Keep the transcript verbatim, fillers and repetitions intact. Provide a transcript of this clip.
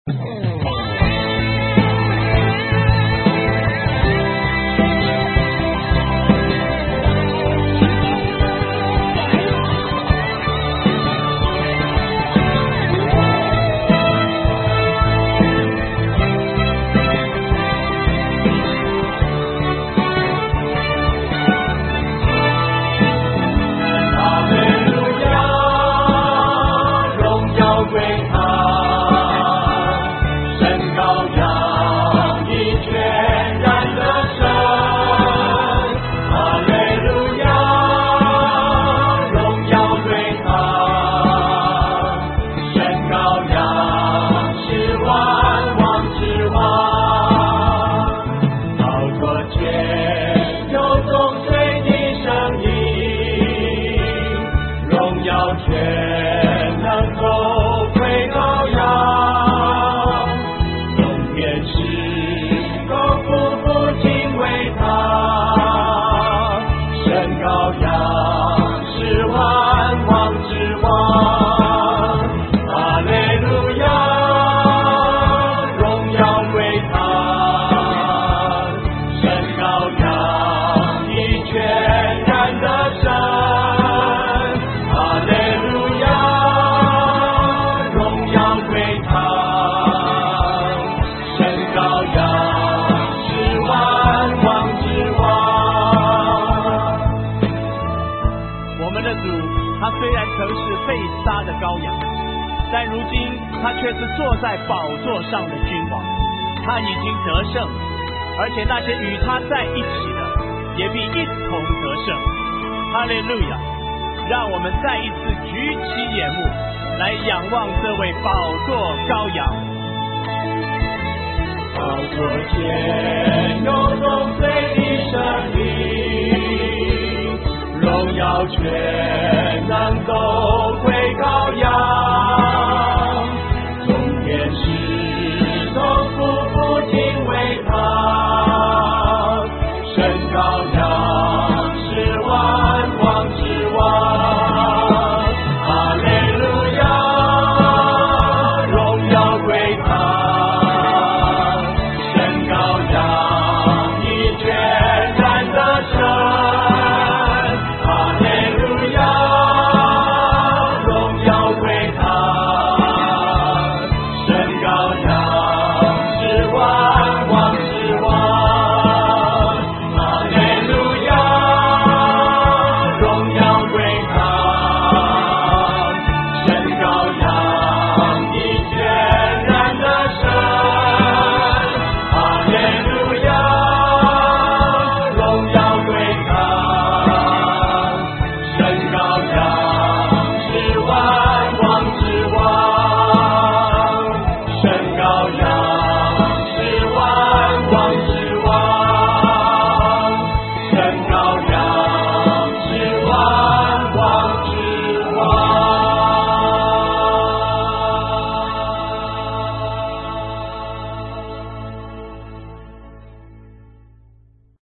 但如今他却是坐在宝座上的君王，他已经得胜，而且那些与他在一起的也必一同得胜。哈利路亚！让我们再一次举起眼目来仰望这位宝座羔羊。 宝座前有荣罪的生命，荣耀全能都归